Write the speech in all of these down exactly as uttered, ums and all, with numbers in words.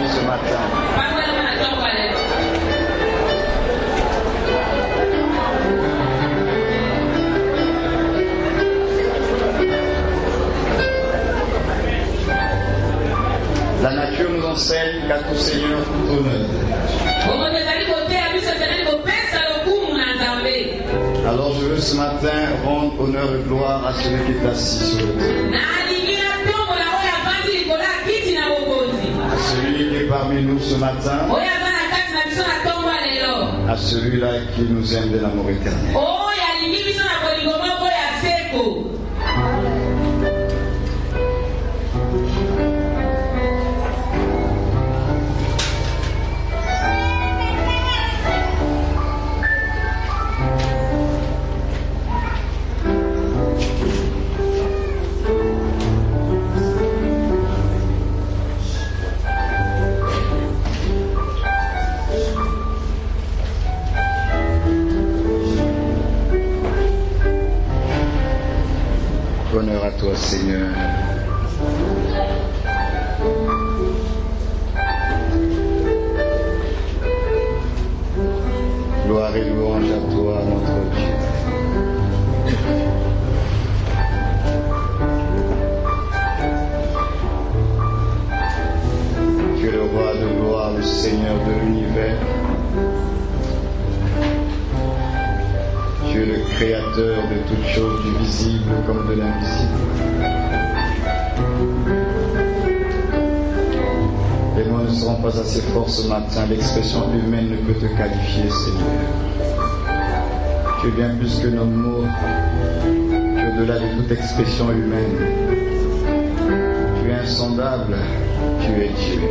ce matin. La nature nous enseigne qu'à tout Seigneur tout honneur. Alors je veux ce matin rendre honneur et gloire à celui qui est assis sur le trône. À celui qui est parmi nous ce matin. À celui-là qui nous aime de l'amour éternel. Honneur à toi, Seigneur. Gloire et louange à toi, notre Dieu. Tu es le roi de gloire, le Seigneur de l'univers. Tu es le créateur de toutes choses, du visible comme de l'invisible. Les mots ne seront pas assez forts ce matin, l'expression humaine ne peut te qualifier, Seigneur. Tu es bien plus que nos mots, tu es au-delà de toute expression humaine. Tu es insondable, tu es Dieu.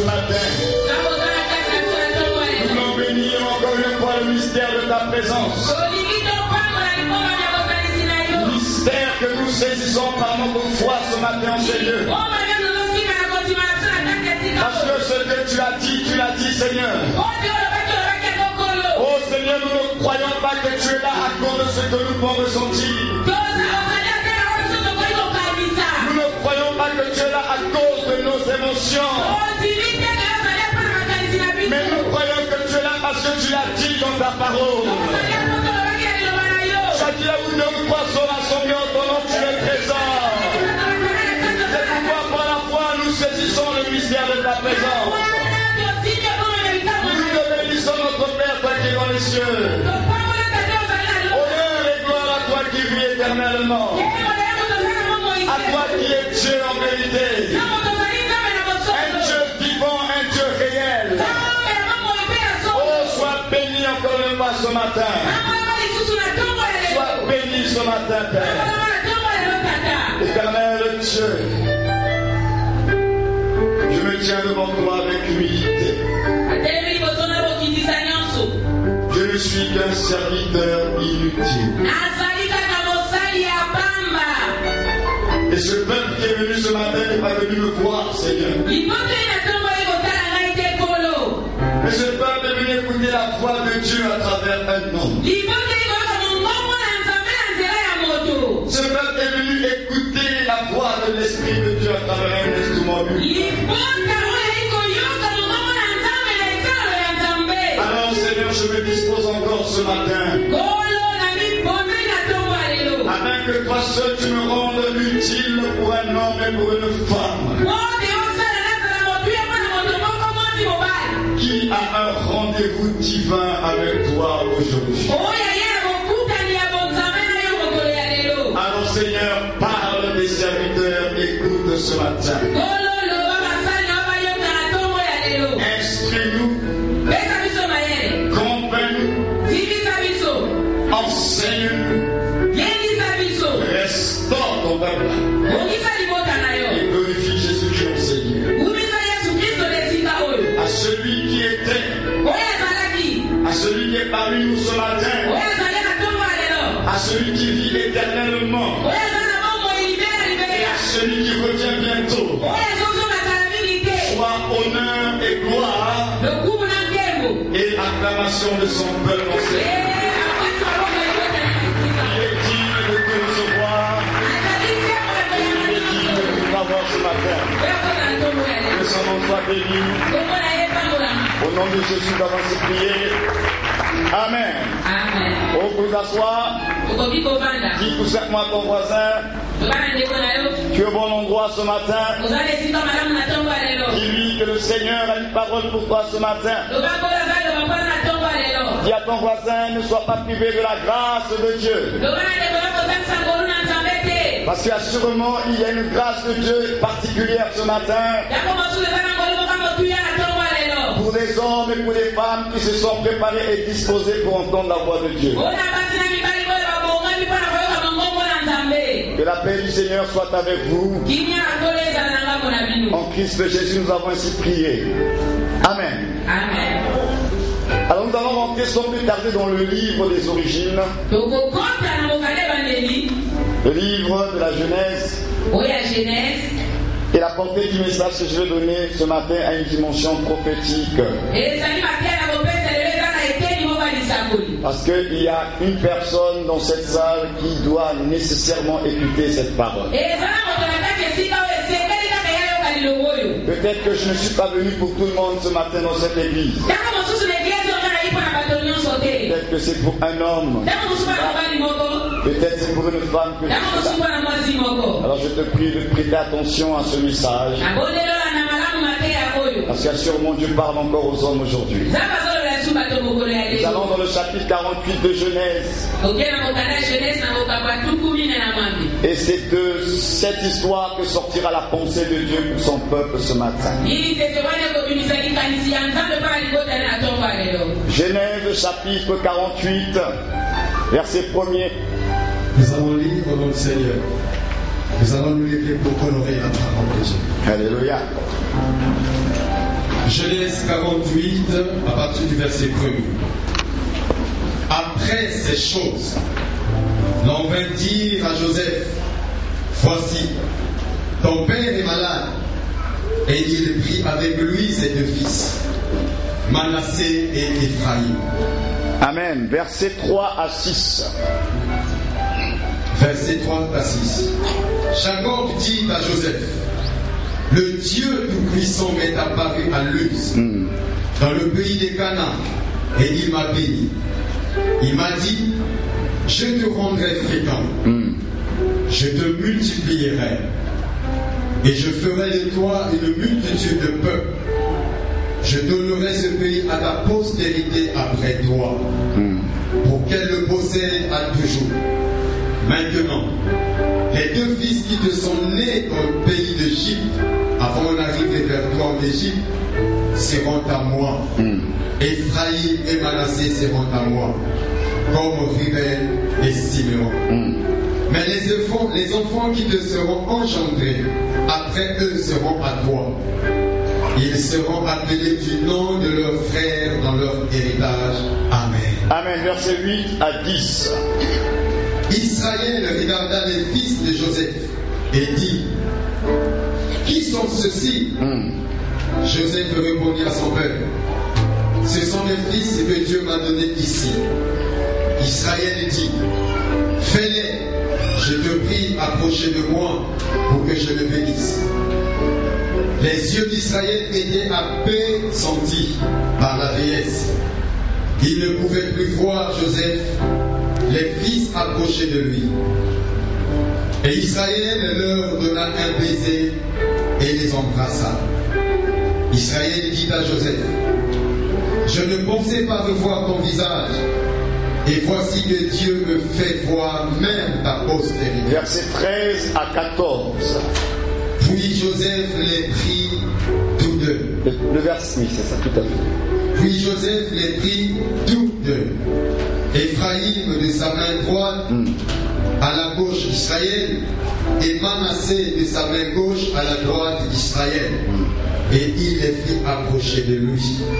matin. Nous voulons bénir encore une fois le mystère de ta présence. Mystère que nous saisissons par notre foi ce matin en Seigneur. Parce que ce que tu as dit, tu l'as dit, Seigneur. Oh Seigneur, nous ne croyons pas que tu es là à cause de ce que nous pouvons ressentir. Nous ne croyons pas que tu es là à cause de nos émotions. Mais nous croyons que tu es là parce que tu l'as dit dans ta parole. Chacun où deux ou trois sont rassemblés en ton nom, tu es présent. C'est pourquoi par la foi nous saisissons le mystère de ta présence. Nous te bénissons notre Père, toi qui es dans les cieux. Honneur et gloire à toi qui vis éternellement. À toi qui es Dieu en vérité. Un Dieu vivant, un Dieu réel. Oh, sois béni encore une fois ce matin. Sois béni ce matin, Père. Éternel Dieu, je me tiens devant toi avec humilité. Je ne suis qu'un serviteur inutile. Et ce peuple qui est venu ce matin n'est pas venu me voir, Seigneur. Mais ce peuple est venu écouter la voix de Dieu à travers un homme. Ce peuple est venu écouter la voix de l'Esprit de Dieu à travers un instrument humain. Alors Seigneur, je me dispose encore ce matin. Afin que toi seul tu me rendes utile pour un homme et pour une femme. Qui a un rendez-vous divin avec toi aujourd'hui. Alors Seigneur, parle des serviteurs, écoute ce matin. Instruis-nous, convainc-nous, enseigne-nous, restaure ton peuple et glorifie Jésus-Christ mon Seigneur. À celui qui était, à celui qui est parmi nous ce matin, à celui qui vit éternellement et à celui qui revient bientôt, soit honneur et gloire et acclamation de son peuple en Seigneur. Il est digne de te recevoir, il est digne de te avoir ce matin. Que son nom soit béni. Au nom de Jésus, nous avons prié. Amen. Amen. On peut s'asseoir. Dis tout simplement à ton voisin. Tu es au bon endroit ce matin. Dis-lui que le Seigneur a une parole pour toi ce matin. Dis à ton voisin, ne sois pas privé de la grâce de Dieu. Parce qu'assurément, il y a une grâce de Dieu particulière ce matin. Pour les hommes et pour les femmes qui se sont préparés et disposés pour entendre la voix de Dieu. Que la paix du Seigneur soit avec vous. En Christ Jésus, nous avons ainsi prié. Amen. Amen. Alors nous allons rentrer sans plus tarder dans le livre des origines. Le livre de la Genèse. Et la portée du message que je vais donner ce matin a une dimension prophétique. Parce qu'il y a une personne dans cette salle qui doit nécessairement écouter cette parole. Peut-être que je ne suis pas venu pour tout le monde ce matin dans cette église. Peut-être que c'est pour un homme. Peut-être c'est pour une femme que je suis là. Alors je te prie de prêter attention à ce message. Parce qu'assurément Dieu parle encore aux hommes aujourd'hui. Nous allons dans le chapitre quarante-huit de Genèse. Et c'est de cette histoire que sortira la pensée de Dieu pour son peuple ce matin. Genèse chapitre quarante-huit, verset premier. Nous allons lire au nom du Seigneur. Nous allons nous lever pour honorer la parole de Dieu. Alléluia. Genèse quarante-huit, à partir du verset premier. Après ces choses, l'on vint dire à Joseph, voici, ton père est malade. Et il prit avec lui ses deux fils, Manassé et Ephraïm. Amen. Versets trois à six. Verset trois à six. Jacob dit à Joseph, le Dieu Tout-Puissant m'est apparu à Luz, mm. dans le pays des Canaan, et il m'a béni. Il m'a dit, je te rendrai fréquent, mm. je te multiplierai, et je ferai de toi une multitude de peuples. Je donnerai ce pays à ta postérité après toi, mm. pour qu'elle le possède à toujours. Maintenant, les deux fils qui te sont nés dans le pays d'Égypte, avant mon arrivée vers toi en Égypte, seront à moi. Mm. Ephraïm et Manassé seront à moi, comme Ruben et Siméon. Mm. Mais les enfants, les enfants qui te seront engendrés, après eux seront à toi. Ils seront appelés du nom de leurs frères dans leur héritage. Amen. Amen. Verset huit à dix. Israël regarda les fils de Joseph et dit, qui sont ceux-ci? mm. Joseph répondit à son père, ce sont les fils que Dieu m'a donnés ici. Israël dit, fais-les, je te prie, approcher de moi pour que je le bénisse. Les yeux d'Israël étaient appesantis par la vieillesse. Il ne pouvait plus voir Joseph, les fils approchaient de lui. Et Israël leur donna un baiser et les embrassa. Israël dit à Joseph, je ne pensais pas revoir ton visage, et voici que Dieu me fait voir même ta postérité. Versets treize à quatorze. Puis Joseph les prit tous deux. Le, le verset, oui, c'est ça, tout à fait. Puis Joseph les prit tous deux. Ephraïm de sa main droite mm. à la gauche d'Israël, et Manassé de sa main gauche à la droite d'Israël. Mm. Et il les fit approcher de lui.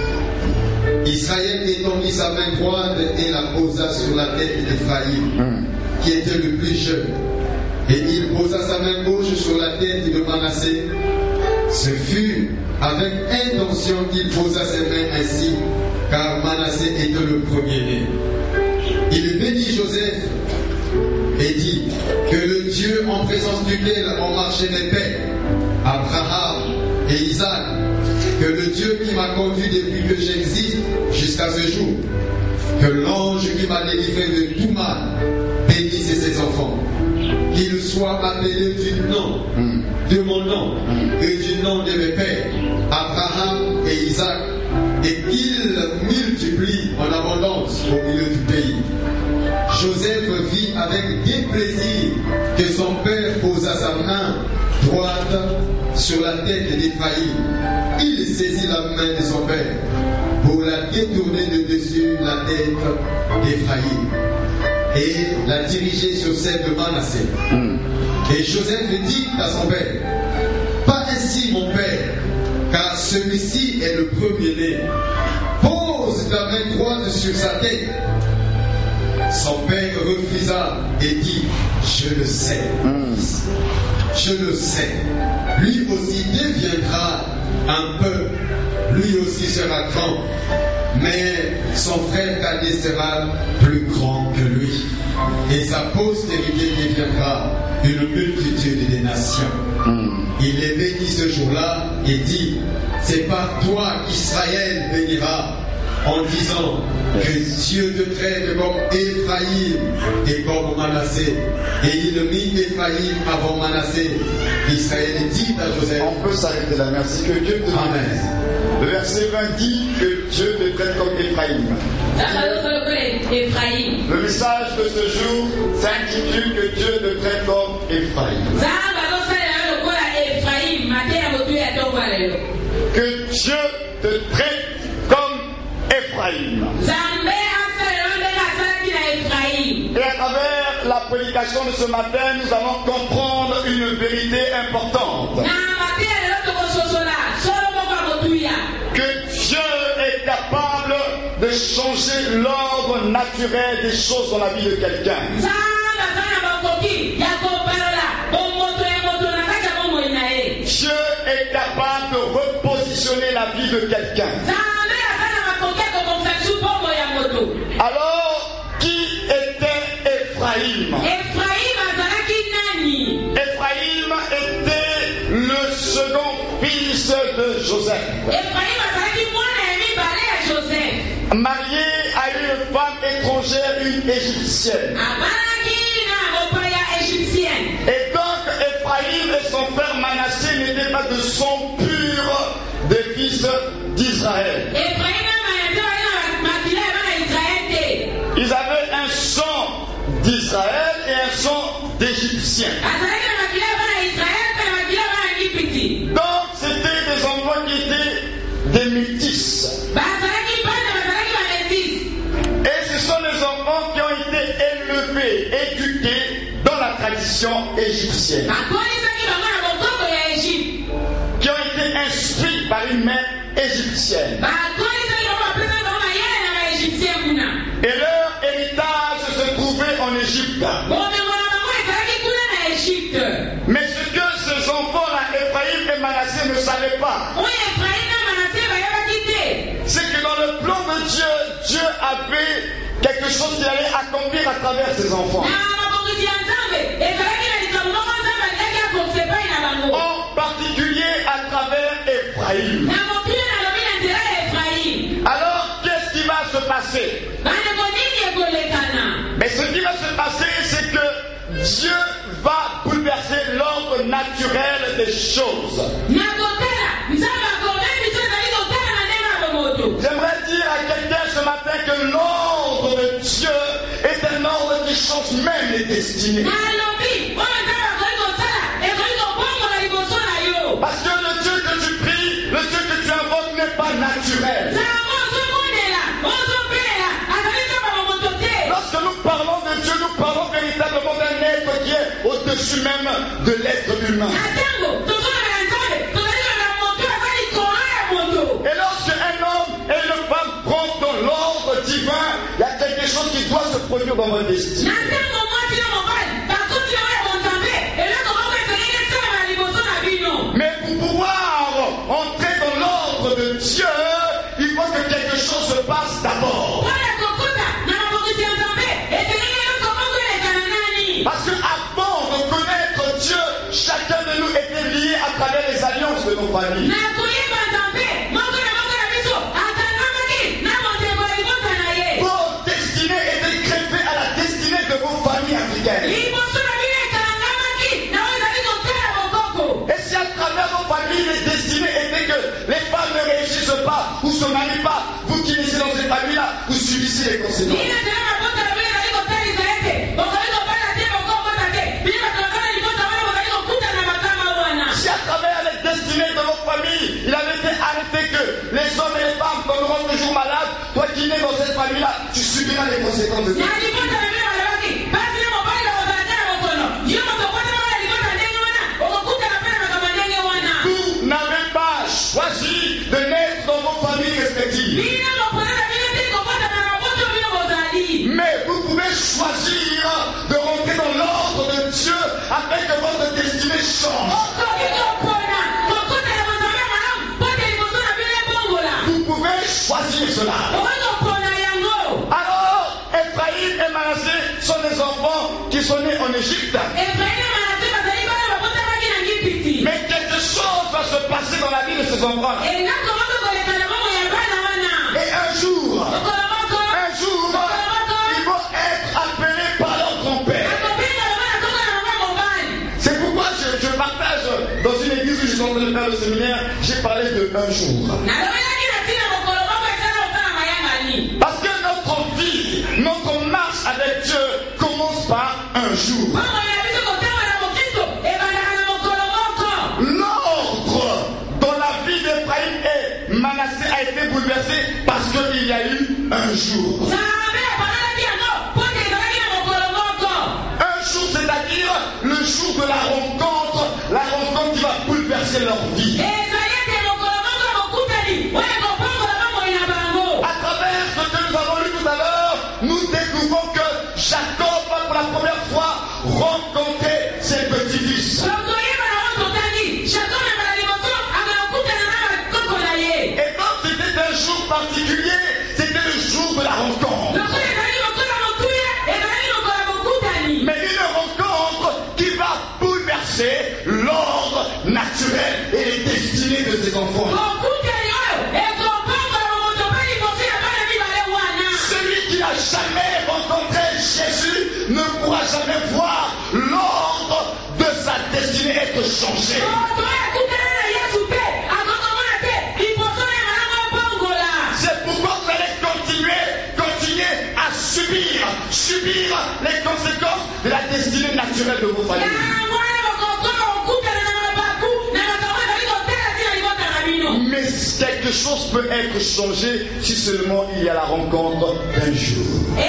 Israël étendit sa main droite et la posa sur la tête d'Ephraïm, mm. qui était le plus jeune. Et il posa sa main gauche sur la tête de Manassé. Ce fut avec intention qu'il posa ses mains ainsi, car Manassé était le premier-né. Il bénit Joseph et dit que le Dieu en présence duquel ont marché mes pères, Abraham et Isaac, que le Dieu qui m'a conduit depuis que j'existe jusqu'à ce jour, que l'ange qui m'a délivré de tout mal bénisse ses enfants, qu'il soit appelé du nom mm. de mon nom mm. et du nom de mes pères, Abraham et Isaac, et qu'il multiplie en abondance au milieu du pays. Joseph vit avec déplaisir que son père posa sa main droite sur la tête d'Ephraïm. Il saisit la main de son père pour la détourner de dessus la tête d'Ephraïm et la diriger sur celle de Manassé. Mm. Et Joseph dit à son père, pas ainsi mon père, car celui-ci est le premier-né. Pose ta main droite sur sa tête. Son père refusa et dit, je le sais, mm. je le sais. Lui aussi deviendra un peuple, lui aussi sera grand, mais son frère cadet sera plus grand que lui. Et sa postérité deviendra une multitude des nations. Mm. Il les bénit ce jour-là et dit, c'est par toi qu'Israël bénira, en disant que Dieu te traite comme Ephraïm et comme Manassé. Et il mit Ephraïm avant Manassé. Israël dit à Joseph. On peut s'arrêter là, merci. Que Dieu te bénisse. Le verset vingt dit que Dieu te traite comme Ephraïm. Le message de ce jour s'intitule que Dieu te traite comme Ephraïm. Que Dieu te traite comme Ephraïm. Et à travers la prédication de ce matin, nous allons comprendre une vérité importante. Que changer l'ordre naturel des choses dans la vie de quelqu'un. Dieu est capable de repositionner la vie de quelqu'un. Alors, qui était Ephraïm? Ephraïm était le second fils de Joseph. Marié à une femme étrangère, une égyptienne. Et donc, Ephraïm et son frère Manassé n'étaient pas de sang pur des fils d'Israël. Ils avaient un sang d'Israël et un sang d'Égyptien. Donc, c'était des enfants qui étaient des métis. Et ce sont des enfants qui ont été élevés, éduqués dans la tradition égyptienne. Qui ont été instruits par une mère égyptienne. Et leur héritage se trouvait en Égypte. Mais ce que ces enfants-là, Ephraïm et Manassé, ne savaient pas, c'est que dans le plan de Dieu, Dieu avait quelque chose qu'il allait accomplir à travers ses enfants. En particulier à travers Ephraïm. Alors, qu'est-ce qui va se passer? Mais ce qui va se passer, c'est que Dieu va bouleverser l'ordre naturel des choses. J'aimerais dire à quelqu'un ce matin que l'ordre de Dieu est un ordre qui change même les destinées. Parce que le Dieu que tu pries, le Dieu que tu invoques n'est pas naturel. Lorsque nous parlons de Dieu, nous parlons véritablement d'un être qui est au-dessus même de l'être humain. Et lorsque un homme et une femme rentrent dans l'ordre divin, il y a quelque chose qui doit se produire dans votre destin. Mais pour pouvoir entrer dans l'ordre de Dieu, il faut que quelque chose se passe d'abord. Parce que avant de connaître Dieu, chacun de nous était lié à travers les alliances de nos familles. Vos destinées étaient greffées à la destinée de vos familles africaines. Et si à travers vos familles, les destinées étaient que les femmes ne réussissent pas ou se marient pas, vous qui naissez dans ces familles-là, vous subissez les conséquences. Si à travers les destinées de vos familles, il avait été arrêté que les hommes et les femmes tomberont toujours malades, toi qui nais dans cette famille-là, tu subiras les conséquences de ça. Vous n'avez pas choisi de naître dans vos familles respectives. Mais vous pouvez choisir de rentrer dans l'ordre de Dieu afin que votre destinée change. Vous pouvez choisir cela. Alors, Ephraïm et Manassé sont des enfants qui sont nés en Égypte. Mais quelque chose va se passer dans la vie de ces enfants. Et un jour, un jour, ils vont être appelés par leur grand-père. C'est pourquoi je, je partage dans une église où je suis en train de faire le séminaire, j'ai parlé de un jour. Parce que notre vie, notre marche avec Dieu commence par un jour. L'ordre dans la vie d'Ephraïm et Manassé a été bouleversé parce qu'il y a eu un jour. Un jour, c'est-à-dire le jour de la rencontre, la rencontre qui va bouleverser leur vie. À travers ce que nous particulier, c'était le jour de la rencontre. Mais une rencontre qui va bouleverser l'ordre naturel et les destinées de ses enfants. Celui qui n'a jamais rencontré Jésus ne pourra jamais voir l'ordre de sa destinée être changé. C'est pourquoi vous allez continuer, continuer à subir, subir les conséquences de la destinée naturelle de vos familles. Mais quelque chose peut être changé si seulement il y a la rencontre d'un jour.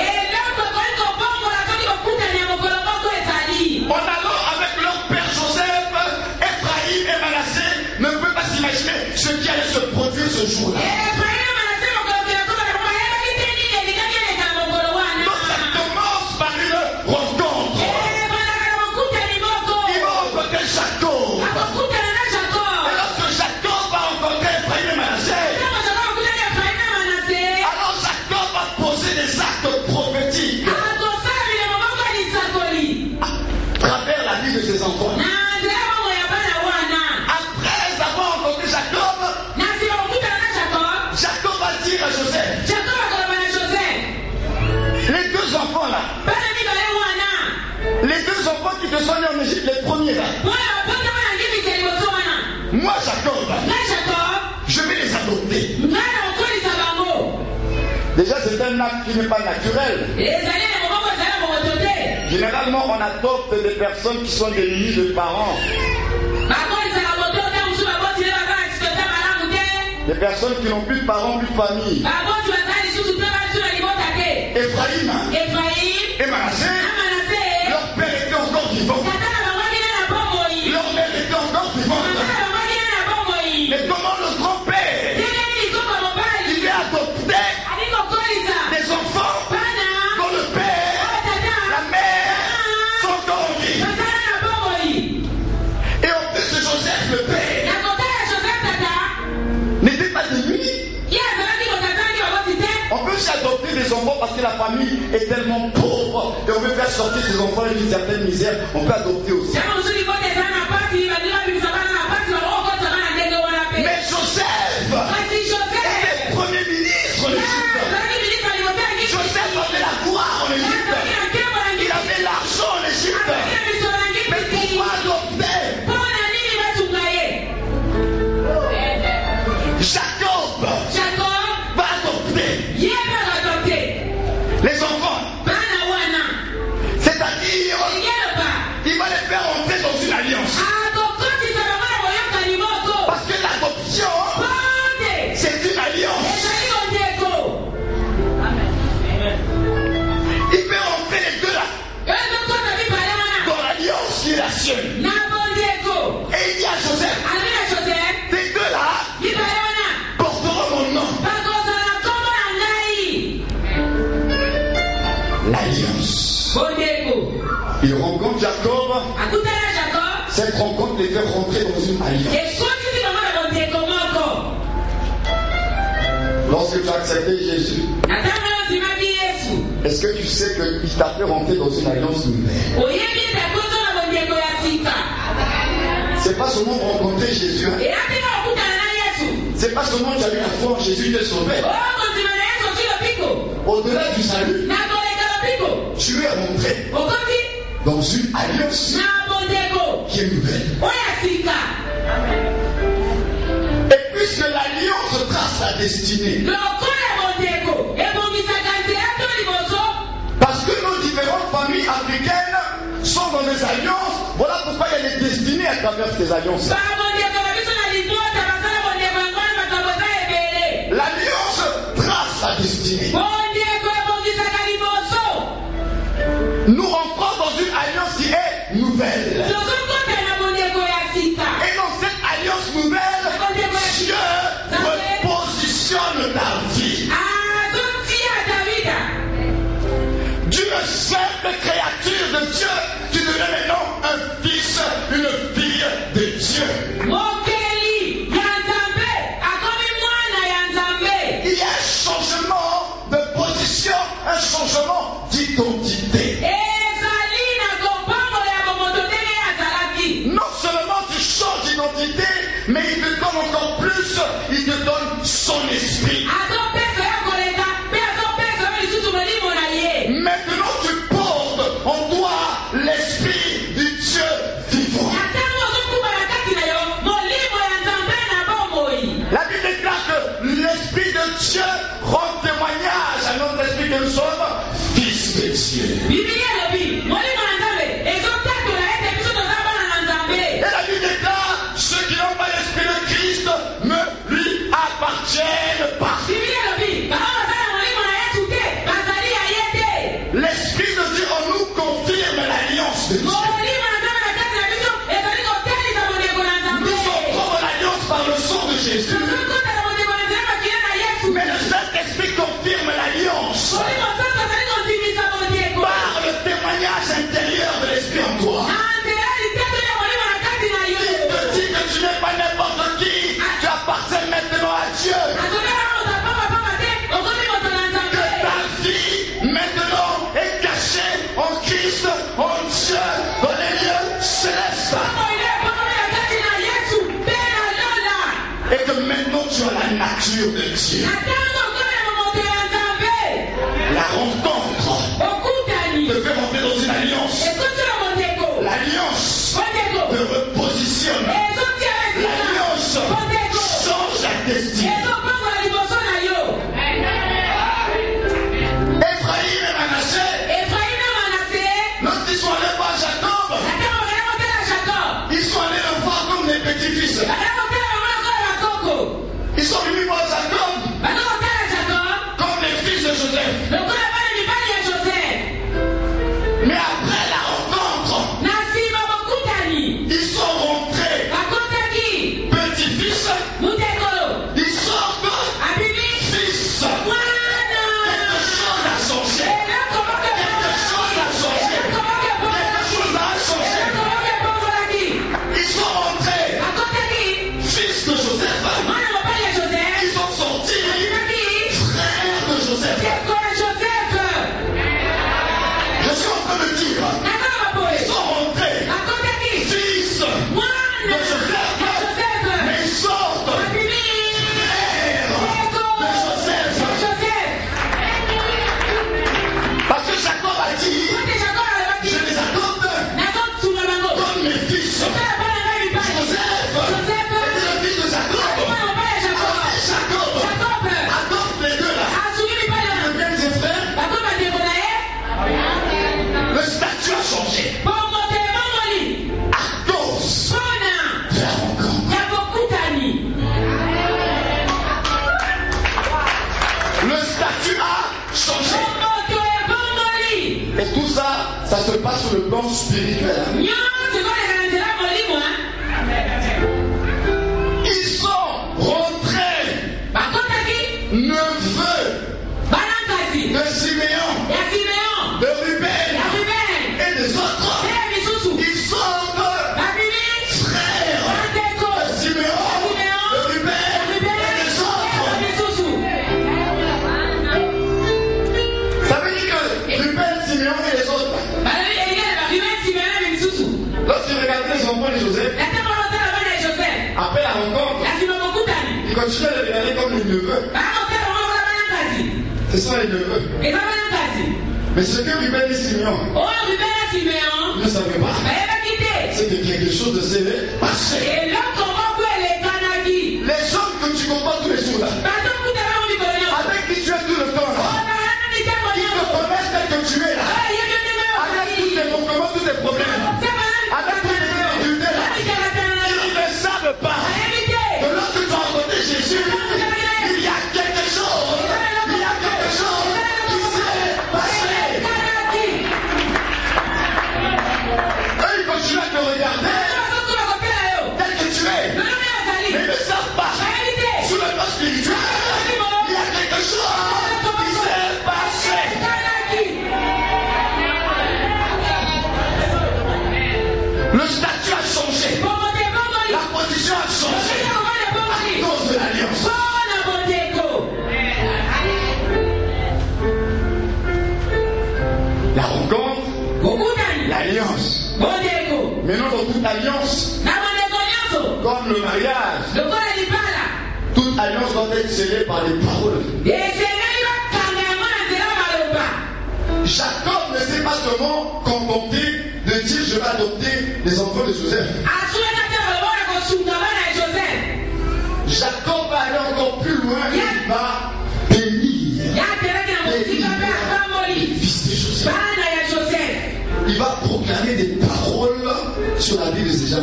En allant avec leur père Joseph, Ephraïm et Manassé ne peuvent pas s'imaginer ce qui allait se produire ce jour-là. Donc ça commence par une rencontre. Ils vont rencontrer Jacob. Et lorsque Jacob va rencontrer Ephraïm et Manassé, alors Jacob va poser des actes prophétiques à travers la vie de ses enfants. Après avoir rencontré Jacob, Jacob va dire à Joseph, les deux enfants là, les deux enfants qui te sont nés en Égypte, les premiers là, moi Jacob, je vais les adopter. Déjà c'est un acte qui n'est pas naturel. Généralement on adopte des personnes qui sont des lits de parents. Des personnes qui n'ont plus de parents, plus de famille. Ephraïm et Manassé, leur père était encore vivant. Leur mère était encore vivante. Mais comment le grand-père, il est adopté des enfants dont le père, la mère sont encore en vie. Et en plus de Joseph, le père, n'était pas de nuit. On peut s'adopter des enfants parce que la famille est tellement pauvre et on veut faire sortir ses enfants d'une certaine misère. On peut adopter aussi. Mais Joseph était premier ministre en Égypte. Joseph avait la gloire en Égypte. Il avait l'argent en Égypte. Mais pourquoi adopter? Jacob va adopter les enfants. C'est-à-dire, il va les faire entrer dans une alliance. Parce que l'adoption, c'est une alliance. Il fait entrer les deux là dans l'alliance qui est la sienne. Et il dit à Joseph, ces deux là porteront mon nom. L'alliance. Il rencontre Jacob. Cette rencontre les fait rentrer dans une alliance. Lorsque tu as accepté Jésus, est-ce que tu sais qu'il t'a fait rentrer dans une alliance nouvelle? C'est pas seulement rencontrer Jésus. Hein? C'est pas seulement que tu as eu la foi en Jésus, te sauver. Au-delà du salut, tu es rentré dans une alliance qui est nouvelle. Et puisque l'alliance trace la destinée, parce que nos différentes familles africaines sont dans des alliances, voilà pourquoi il y a des destinées à travers ces alliances. L'alliance trace la destinée. Nous rentrons dans une alliance qui est nouvelle. Et dans cette alliance nouvelle, Dieu repositionne ta vie. D'une simple créature de Dieu, tu deviens maintenant un fils, une fille de Dieu. esprit. Maintenant tu portes en toi l'esprit du Dieu vivant. La Bible déclare que l'esprit de Dieu rend témoignage à notre esprit que nous sommes fils de Dieu. Et la Bible déclare ceux qui n'ont pas l'esprit de Christ ne lui appartiennent pas. L'esprit de Dieu en nous confirme l'alliance de Dieu. Nous sommes contre l'alliance par le sang de Jésus. Mais le Saint-Esprit confirme l'alliance par le témoignage intérieur de l'Esprit en toi. Il te dit que tu n'es pas n'importe qui, tu appartiens maintenant à Dieu. Que ta vie maintenant est cachée en Christ, en Dieu, dans les lieux célestes. Et que maintenant tu as la nature de Dieu. La rencontre te fait monter dans une alliance. L'alliance te repositionne. L'alliance change la destinée. Ephraïm et Manassé, lorsqu'ils sont allés voir Jacob, ils sont allés le voir comme des petits-fils. Ils sont venus voir Jacob comme les fils de Joseph. Mais après la rencontre, ils sont rentrés petits-fils, ils sortent fils. Quelque chose a changé. Quelque chose a changé. Quelque chose a changé. Ils sont rentrés fils de Joseph. Ils sont sortis frères de Joseph. Je suis en train de dire, ils sont rentrés fils de Joseph, mais ils sortent frères de Joseph. Parce que Jacob a dit, je les adopte comme mes fils. Joseph était le fils de Jacob. Ainsi Jacob adopte les deux là. Lequel ses frères? Le statut a changé. À cause de la rencontre. Le statut a changé. Et tout ça, ça se passe sur le plan spirituel. Ils sont rentrés neveux de Siméon, de Ruben et des autres. Ils sont frères de Siméon, de Ruben et des autres. Ça veut dire que Ruben, Siméon et les autres, lorsqu'ils regardaient les enfants de Joseph, après la rencontre, ils continuaient de regarder comme les neveux. Ce sont les neveux. Mais ce que Ruben et Siméon ne savaient pas, c'est que quelque chose de sévère passait. Les hommes que tu comprends tous les jours là, avec qui tu es tout le temps là, qui te connaissent tel que tu es là, avec tous tes manquements, tous tes problèmes, avec tous les difficultés là, ils ne savent pas que lorsque tu as rencontré Jésus, il y a quelque chose, il y a quelque chose qui s'est passé. Eux, ils continuent à te regarder tel que tu es, mais ils ne savent pas. Sur le plan spirituel, il y a quelque chose qui s'est passé. Le statut a changé. La position a changé à cause de l'alliance. La rencontre, l'alliance. Maintenant, dans toute alliance, comme le mariage, toute alliance l'alliance doit être scellée par les paroles. Jacob ne s'est pas seulement contenté de dire je vais adopter les enfants de Joseph. Jacob va aller encore plus loin et il va bénir les fils de Joseph. Il va proclamer des paroles sur la vie de ces gens.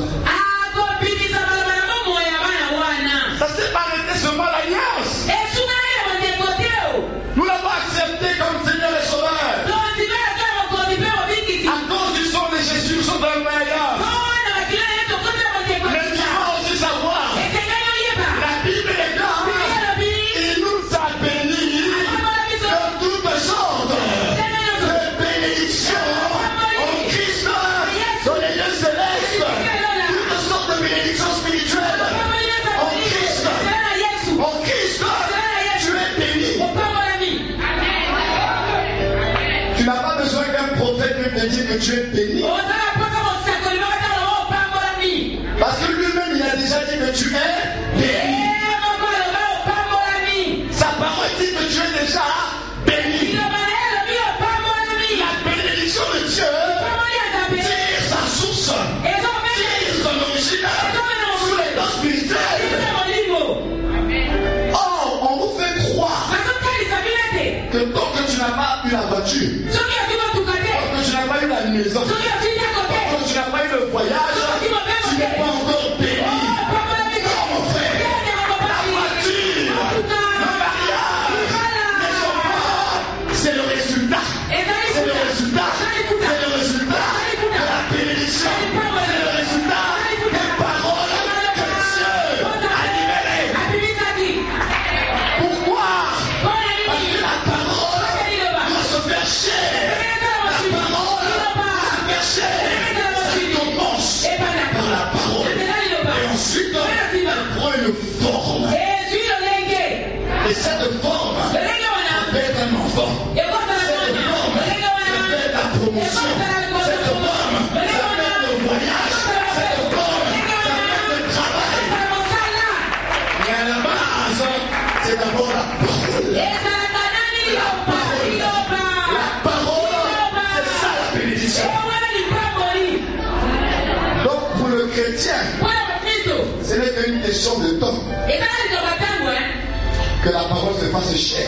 Ça s'est pas arrêté seulement l'alliance. Nous l'avons accepté comme Seigneur et Sauveur. À cause du sang de Jésus, nous sommes dans le mariage. Mais tu vas aussi savoir, la Bible est claire. Il nous a bénis de toutes sortes de bénédictions en Christ, dans les lieux célestes. Toutes sortes de bénédictions spirituelles en Christ. En Christ, tu es béni. Tu n'as pas besoin qu'un prophète vienne te dire que tu es béni. Parce que lui-même, il a déjà dit que tu es béni. Sa parole dit que tu es déjà béni. La bénédiction de Dieu tire sa source, tire son origine sous les dents spirituelles. Or, on vous fait croire que tant que tu n'as pas eu la voiture, tant que tu n'as pas eu la maison, tant que tu n'as pas eu le voyage, tu n'es pas encore béni. Non, mon frère, la voiture, le mariage, les enfants, c'est le résultat. C'est le résultat. C'est le résultat de la bénédiction. C'est le résultat des paroles que Dieu a libérées. Pourquoi? Parce que la parole doit se faire chair. La parole doit se faire chair. Ça commence par la parole. Et ensuite, elle prend une forme. Et cette forme, ça peut être un enfant. Cette forme, ça peut être la promotion. Cette forme, ça peut être le voyage. Cette forme, ça peut être le travail. Mais à la base, c'est d'abord la parole. La parole. La parole, c'est ça la bénédiction. Donc pour le chrétien, ce n'est qu'une question de temps que la parole se fasse chair.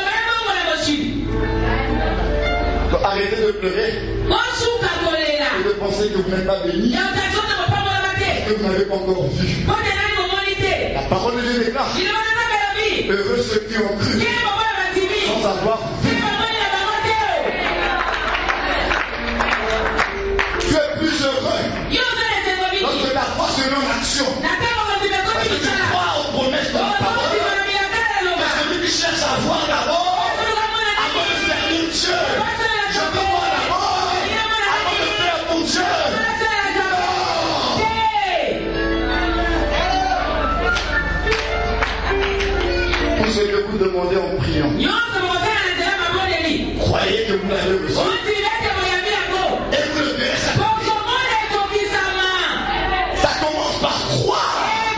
Donc arrêtez de pleurer et de penser que vous n'êtes pas béni, que vous n'avez pas encore vu. La parole de Dieu déclare: heureux ceux qui ont cru sans avoir vu. Tu es plus heureux lorsque ta foi se met en action. Parce que tu crois aux promesses de la parole. Que celui qui cherche à voir d'abord, avant de servir Dieu, je veux voir d'abord, avant de faire pour Dieu. Non. Tout ce que vous demandez en priant, croyez que vous l'avez reçu. Et vous le verrez ça. Ça commence par croire.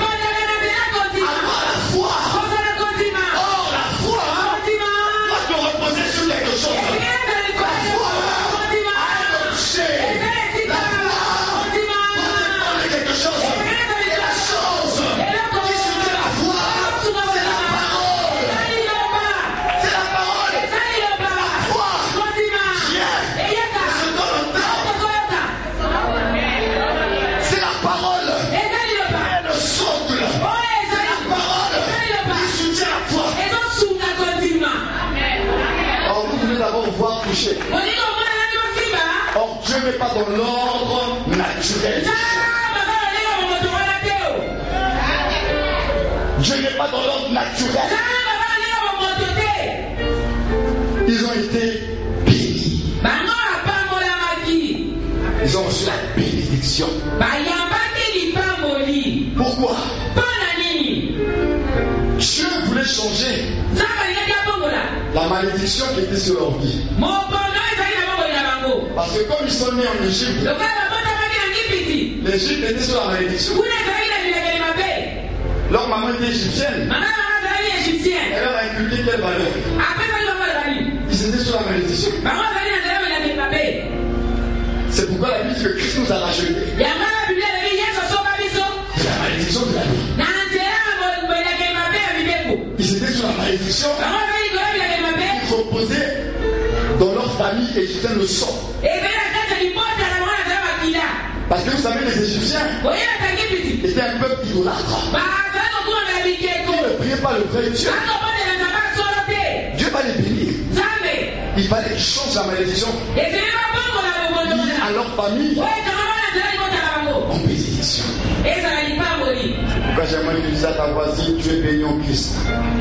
Avoir la foi. Or, la foi doit se reposer sur quelque chose. La foi a un objet. La foi doit dépendre de quelque chose. Et la chose qui soutient la foi, c'est la parole. C'est la parole. La foi vient et se donne au temps. C'est la parole. Elle le socle. C'est la parole qui soutient la foi. Or, vous voulez d'abord voir toucher. Or, Dieu n'est pas dans l'ordre naturel. Dieu n'est pas dans l'ordre naturel. Ils ont été bénis. Ils ont reçu la bénédiction. Pourquoi? Dieu voulait changer la malédiction qui était sur leur vie. Parce que comme ils sont nés en Égypte, l'Égypte était sur la malédiction. Leur maman était égyptienne. étaient sous la malédiction, ils reposaient dans leur famille et jetaient le sang. Parce que vous savez, les Égyptiens étaient un peuple idolâtre. Ils ne priaient pas le vrai Dieu. Dieu va les bénir. Il fallait qu'ils changent la malédiction liée à leur famille en bénédiction. Pourquoi j'aimerais que tu dises à ta voisine, tu es béni en Christ.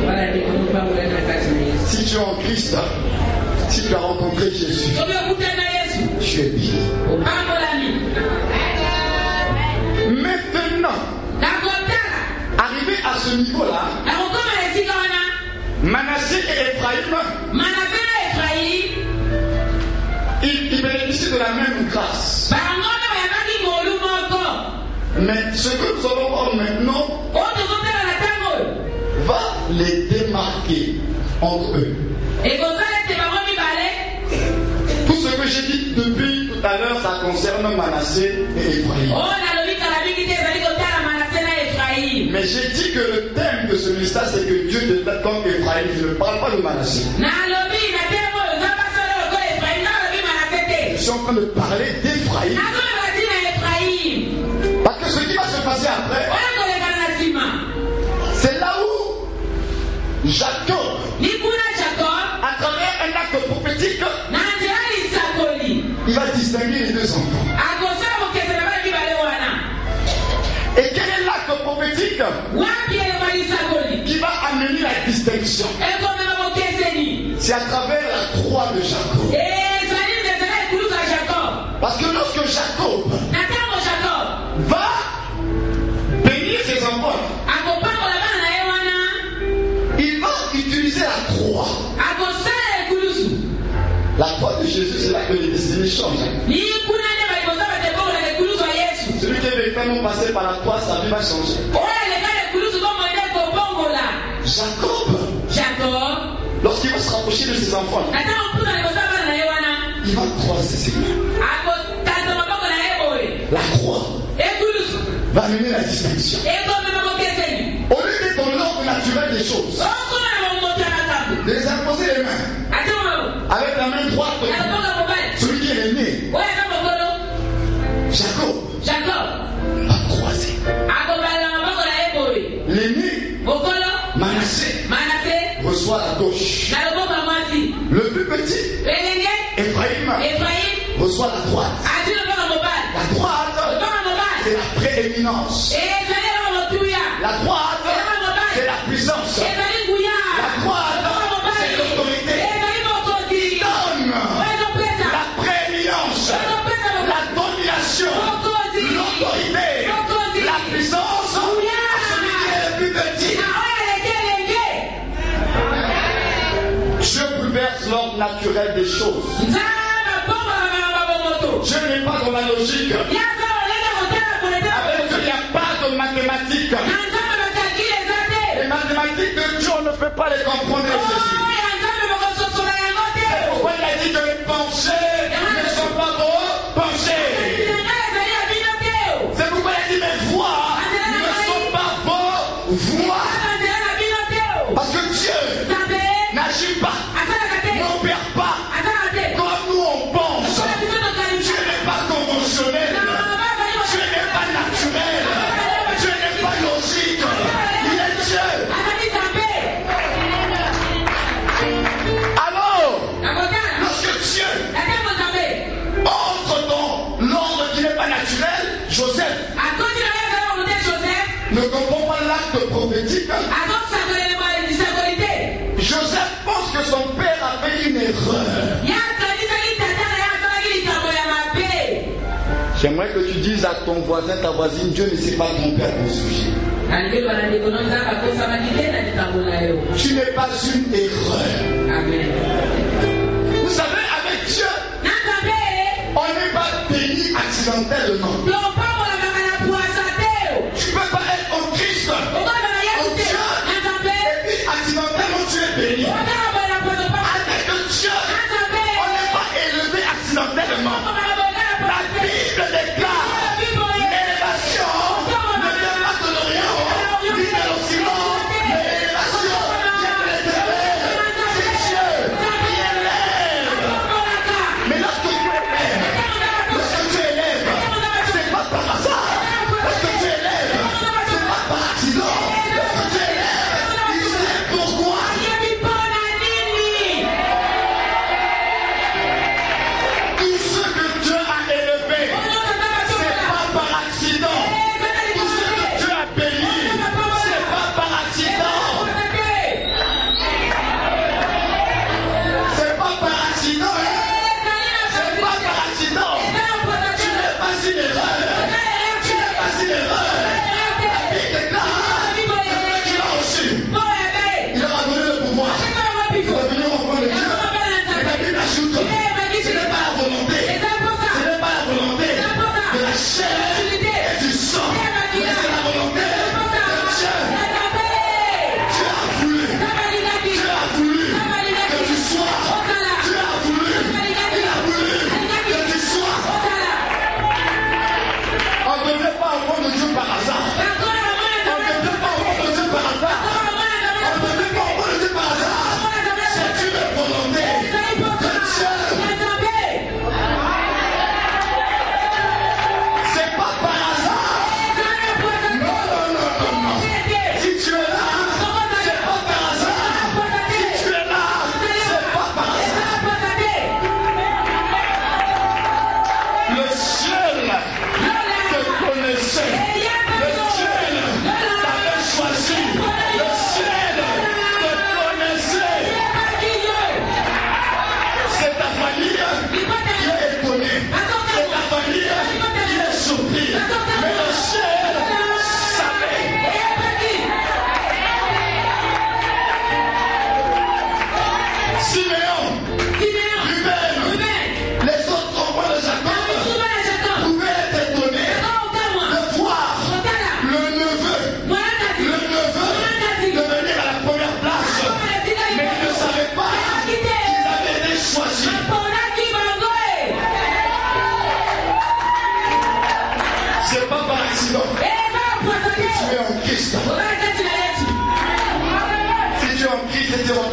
Si tu es en Christ, si tu as rencontré Jésus, tu es béni. Maintenant, arrivé à ce niveau-là, Manassé et Ephraïm, ils, ils bénéficient de la même grâce. Mais ce que nous allons voir maintenant va les démarquer entre eux. Tout ce que j'ai dit depuis tout à l'heure, ça concerne Manassé et Ephraïm. Mais j'ai dit que le thème de ce message, c'est que Dieu te traite comme Ephraïm. Je ne parle pas de Manassé. Je suis en train de parler d'Ephraïm. Parce que ce qui va se passer après, c'est là où Jacob, à travers un acte prophétique, il va distinguer les deux enfants. Et quel est l'acte prophétique qui va amener la distinction? C'est à travers la croix de Jacob. Parce que lorsque Jacob va bénir ses enfants, il va utiliser la croix. La croix de Jésus, c'est là que les destinées changent. Celui qui est véritablement passé par la croix, sa vie va changer. Jacob, lorsqu'il va se rapprocher de ses enfants, il va croiser ses mains. La croix va amener la distinction. Au lieu d'être dans l'ordre naturel des choses, de les imposer les mains avec la main droite, celui qui est l'aîné, Jacob va croiser. L'aîné, Manassé, reçoit la gauche. Le plus petit, Ephraïm, reçoit la droite. La droite, c'est la prééminence. La droite, c'est la puissance. La droite, c'est l'autorité. Il donne la prééminence, la domination, l'autorité, la puissance à celui qui est le plus petit. Dieu bouleverse l'ordre naturel des choses. Dieu n'est pas dans la logique. Avec Dieu, il n'y a pas de mathématiques. Les mathématiques de Dieu, on ne peut pas les comprendre. C'est pourquoi il a dit que les pensées ne sont pas vos pensées. C'est pourquoi il a dit mes voix ne sont pas vos voix. Parce que Dieu n'agit pas, n'opère pas comme nous on pense. Dieu n'est pas conventionnel. Dieu n'est pas naturel. Dieu n'est pas logique. Il est Dieu. Alors, lorsque Dieu entre dans l'ordre qui n'est pas naturel, Joseph ne comprend pas l'acte prophétique. Joseph pense que son père a fait une erreur. J'aimerais que tu dises à ton voisin, ta voisine, Dieu ne s'est pas trompé à ton sujet. Tu n'es pas une erreur. Amen. Vous savez, avec Dieu, on n'est pas béni accidentellement. Tu ne peux pas être en Christ, en Dieu, et puis accidentellement tu es béni. Avec Dieu, on n'est pas élevé accidentellement. La Bible déclare l'élévation ne vient pas de l'Orient, ni de l'Occident, mais l'élévation vient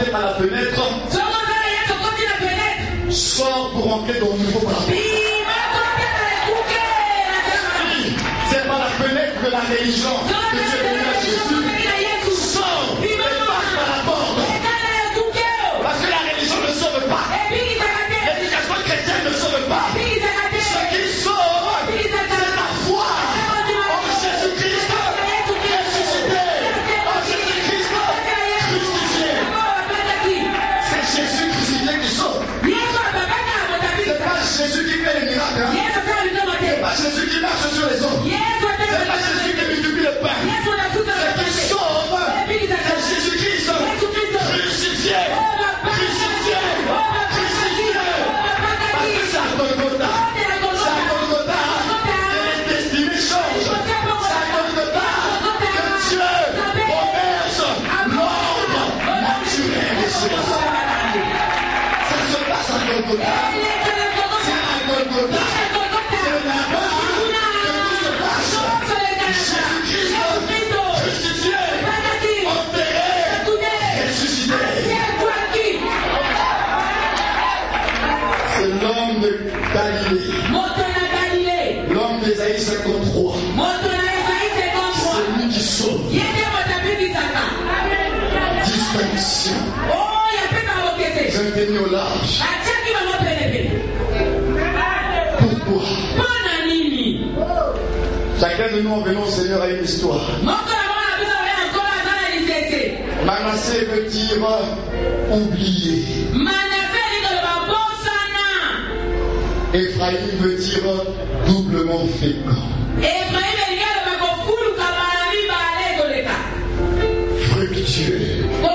rentrer par la fenêtre, sors pour rentrer dans le nouveau paradis. C'est par la fenêtre de la religion que tu es venu à Jésus. Sors et passe par la porte. Parce que la religion ne sauve pas. L'éducation chrétienne ne sauve pas. Ce qui sauve, c'est la foi en Jésus-Christ ressuscité, en Jésus-Christ crucifié. C'est Jésus crucifié qui sauve. C'est pas Jésus qui fait les miracles. Hein? C'est pas Jésus qui marche sur les eaux. C'est pas Jésus qui multiplie le pain. C'est qui sauve. C'est Jésus-Christ crucifié. Crucifié. Crucifié. Parce que c'est à Golgotha. C'est à Golgotha que les destinées changent. C'est à Golgotha que Dieu renverse l'ordre naturel des choses. Ça se passe à Golgotha. C'est à Golgotha. C'est là-bas que tout se passe. Jésus-Christ crucifié, enterré, ressuscité. C'est l'homme de Galilée. L'homme d'Ésaïe cinquante-trois. C'est lui qui sauve. Distinction. Je t'ai mis au large. Pourquoi? Chacun de nous en venant au Seigneur a une histoire. Manassé veut dire oublier. Ephraïm veut dire doublement fécond. Fructueux.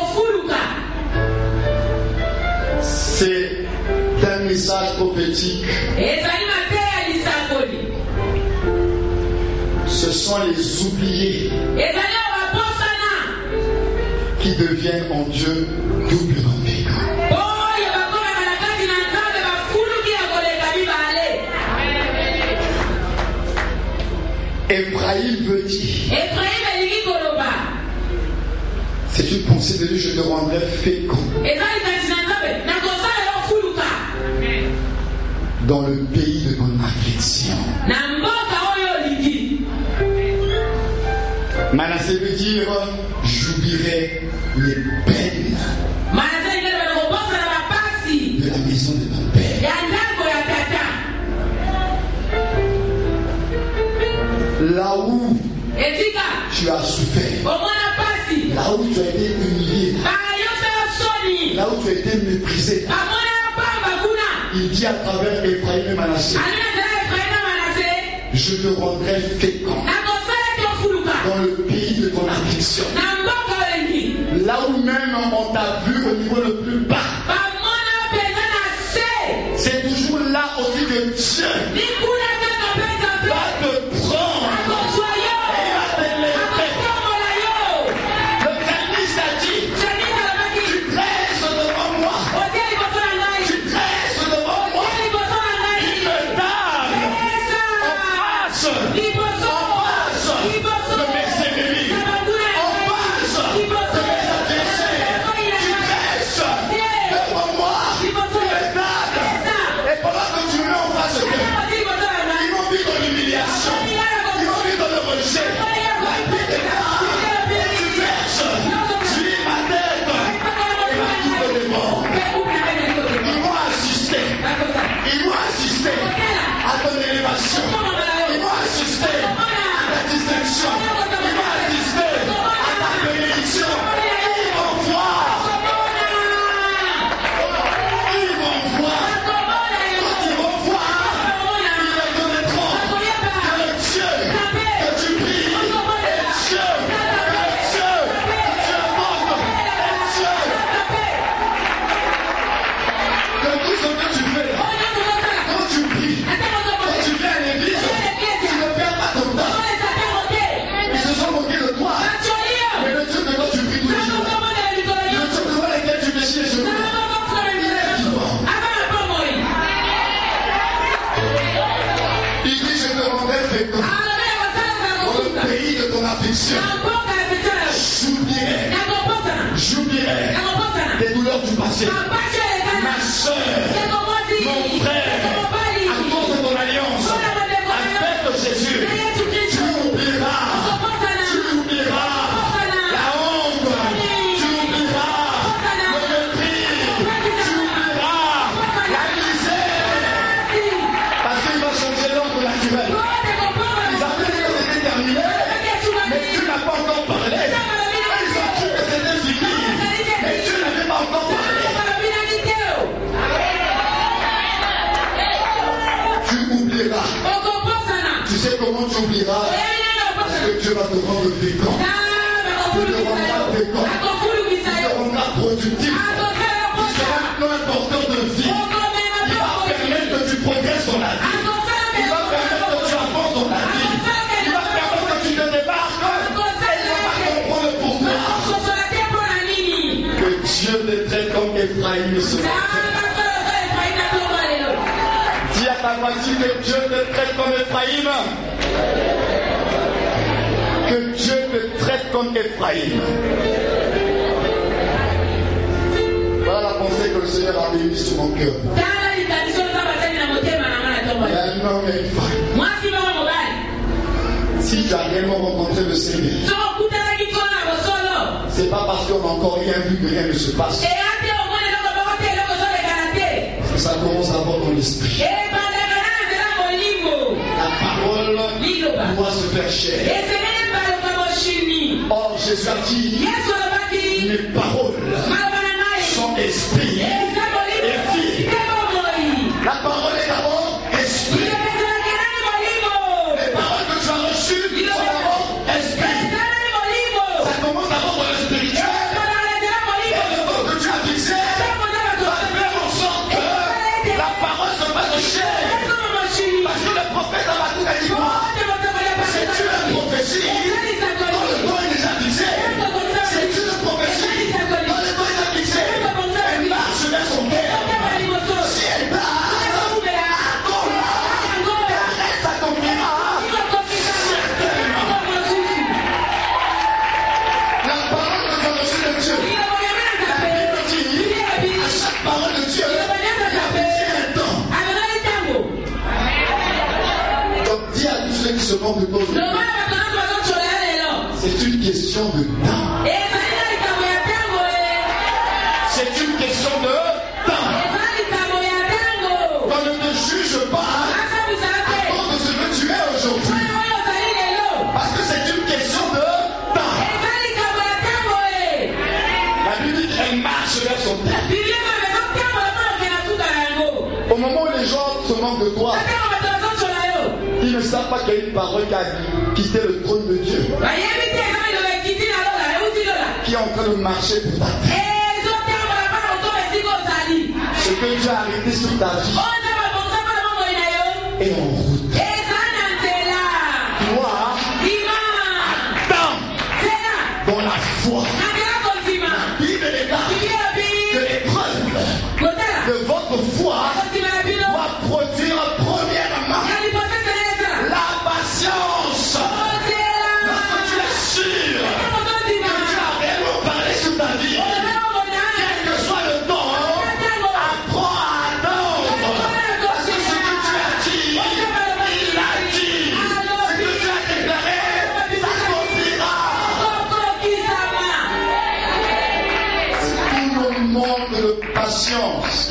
C'est un message prophétique. Ce sont les oubliés qui deviennent en Dieu doublement féconds. Ephraïm veut dire, c'est une pensée de Dieu, je te rendrai fécond dans le pays de ton affliction. Manassé veut dire, j'oublierai les peines de la maison de ton père. Là où tu as souffert, là où tu as été humilié, là où tu as été méprisé, il dit à travers Ephraïm et Manassé, je te rendrai fécond dans le pays de ton affliction. Là où même on t'a vu au niveau le plus bas, c'est toujours là aussi que Dieu va te prendre et va te lever. Le psalmiste a dit, tu dresses devant moi, tu dresses devant moi une table en face, en face de mes ennemis, en face de mes adversaires. Tu dresses douleurs du passé. Ma soeur, mon frère, à cause de ton alliance avec Jésus, tu oublieras, tu oublieras la honte, tu oublieras le mépris, tu oublieras la misère, parce qu'il va changer l'ordre naturel. Ils avaient dit que c'était terminé, mais Dieu n'a pas encore parlé. Ils ont cru que c'était fini, mais Dieu n'avait pas encore parlé. Tu oublieras. Tu sais comment tu oublieras? Parce que Dieu va te rendre fécond. Tu te rendras fécond. Tu te rendras productif. Tu seras maintenant un porteur de vie. Il va permettre que tu progresses dans la vie. Il va permettre que tu avances dans la vie. Il va permettre que tu te débarques. Et il va comprendre pourquoi. Que Dieu te traite comme Ephraïm ce matin. Dis à ta voisine que Dieu te traite comme Ephraïm. Que Dieu te traite comme Ephraïm. Voilà la pensée que le Seigneur a mis sur mon cœur. Il y a un homme et une femme. Si tu as réellement rencontré le Seigneur, c'est pas parce qu'on n'a encore rien vu que rien ne se passe. Ça commence d'abord dans l'esprit. La parole doit se faire chair. Or Jésus a dit, mes paroles sont esprit et vie. La parole est d'abord esprit. Les paroles que tu as reçues sont d'abord esprit. Ça commence d'abord dans le spirituel. Et le mot que tu as fixé va faire en sorte que la parole se fasse chair. Parce que le prophète Habakkuk a dit quoi? C'est une prophétie dont le temps est déjà fixé. C'est une prophétie dont le temps est déjà fixé. Elle marche vers son père. Si elle part, encore là, car elle s'accomplira certainement. La parole que tu as reçue de Dieu, la Bible dit, à chaque parole de Dieu, il y a un temps. Donc dis à tous ceux qui se moquent de toi, c'est une question de temps. C'est une question de temps. On ne te juge pas à cause de ce que tu es aujourd'hui. Parce que c'est une question de temps. La Bible dit qu'elle marche vers son terme. Au moment où les gens se moquent de toi, ils ne savent pas qu'il y a une parole qui a quitté le trône de Dieu, qui est en train de marcher pour ta vie. Ce que Dieu a arrêté sur ta vie est en route. Toi, attends dans la foi. La Bible est là que l'épreuve de votre foi doit produire premièrement la patience. Lorsque tu es sûr que Dieu a réellement parlé sur ta vie, quel que soit le temps, apprends à attendre. Parce que ce que tu as dit, il l'a dit. Ce que tu as déclaré, s'accomplira. Si tout le manque de patience,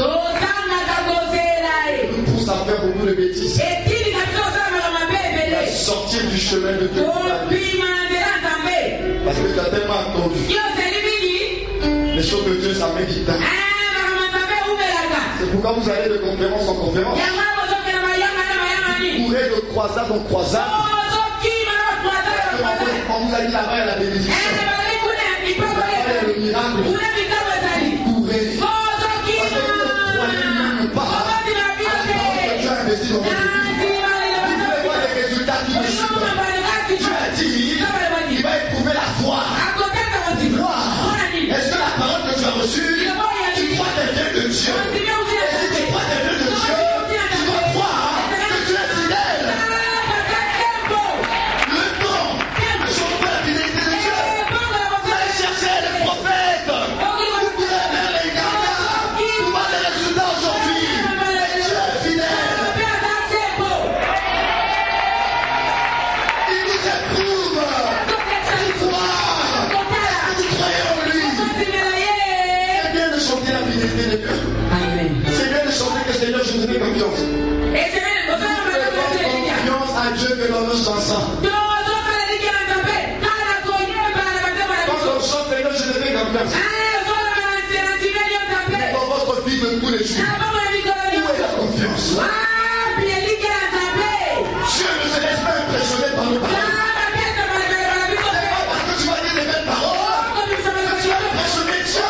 nous pousse à faire beaucoup de bêtises. Sortir du chemin de Dieu. Parce que tu as tellement attendu. Les choses de Dieu, ça met du temps. C'est pourquoi vous allez de conférence en conférence. Vous courez de croisade en croisade. On vous a dit là-bas, il y a la bénédiction. Là-bas, il y a le miracle. Vous courez. Parce que vous ne croyez même pas à la parole que Dieu a investi dans votre vie. Tu as dit, il va éprouver la foi. Est-ce que la parole que tu as reçue, tu crois qu'elle vient de Dieu? Et si tu crois qu'elle vient de Dieu, tu dois croire que tu es fidèle. Le temps ne change pas la fidélité de Dieu. Vous allez chercher les prophètes. fidélité de Dieu. Amen. C'est bien de chanter que Seigneur, je te fais confiance. Et c'est bien de Fais confiance à Dieu que dans nos chansons. Quand on chante, Seigneur, je te fais confiance. Mais dans votre vie de tous les jours, où est la confiance? Dieu ne se laisse pas impressionner par nos paroles. C'est pas parce que tu vas dire des belles paroles que tu vas impressionner Dieu.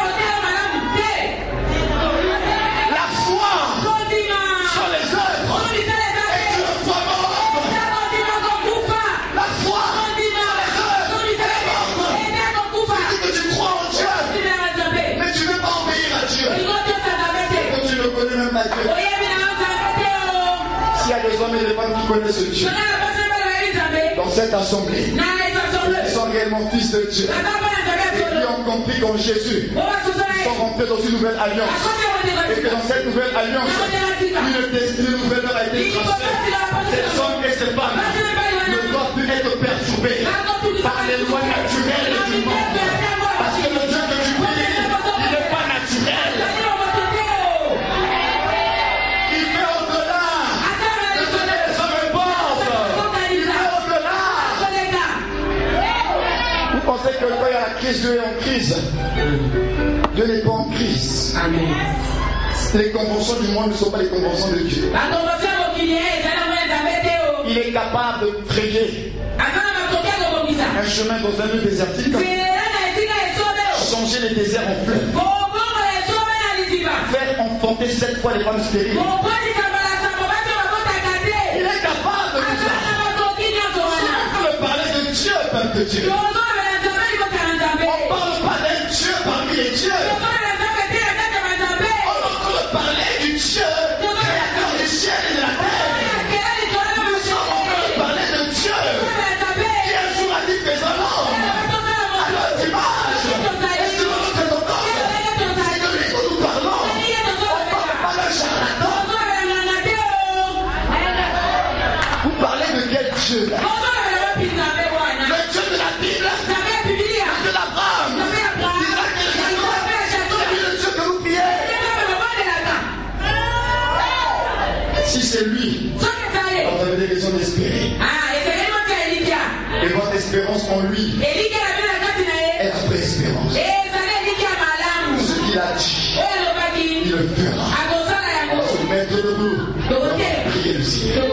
La foi sur les œuvres est une foi morte. La foi sur les œuvres est morte. Tu dis que tu crois en Dieu, mais tu ne veux pas obéir à Dieu. Donc tu ne connais même pas Dieu. S'il y a des hommes et des femmes qui connaissent Dieu dans cette assemblée, ils sont réellement fils de Dieu et qui ont compris qu'en Jésus, ils sont rentrés dans une nouvelle alliance. Et que dans cette nouvelle alliance, une destinée nouvelle leur a été tracée. Ces hommes et ces femmes ne doivent plus être perturbés par les lois naturelles du monde. Parce que le Dieu que tu pries, il n'est pas naturel. Il fait au-delà de ce que les hommes pensent. Il fait au-delà. Vous pensez que quand il y a la crise, Dieu est en crise? Dieu n'est pas en crise. Amen. Les conventions du monde ne sont pas les conventions de Dieu. Il est capable de frayer un chemin dans un lieu désertique, changer les déserts en fleuves, faire enfanter sept fois les femmes stériles. Il est capable de tout ça. On peut parler de Dieu, peuple de Dieu. On ne parle pas d'un Dieu parmi les dieux. On parler du Dieu créateur des ciels et de la terre. Nous sommes en train de parler de Dieu qui un jour a dit fais un homme à notre image et selon notre tendance. C'est de lui que nous parlons. On ne parle pas d'un charlatan. Vous parlez de quel Dieu? Le Dieu de la Bible, le Dieu d'Abraham, d'Isaac et de Jacob. C'est lui le Dieu que vous priez. Si c'est lui, vous avez des raisons d'espérer. Et votre espérance en lui est la vraie espérance. Ce qu'il a dit, il le fera. On va se mettre debout. On va prier le Seigneur.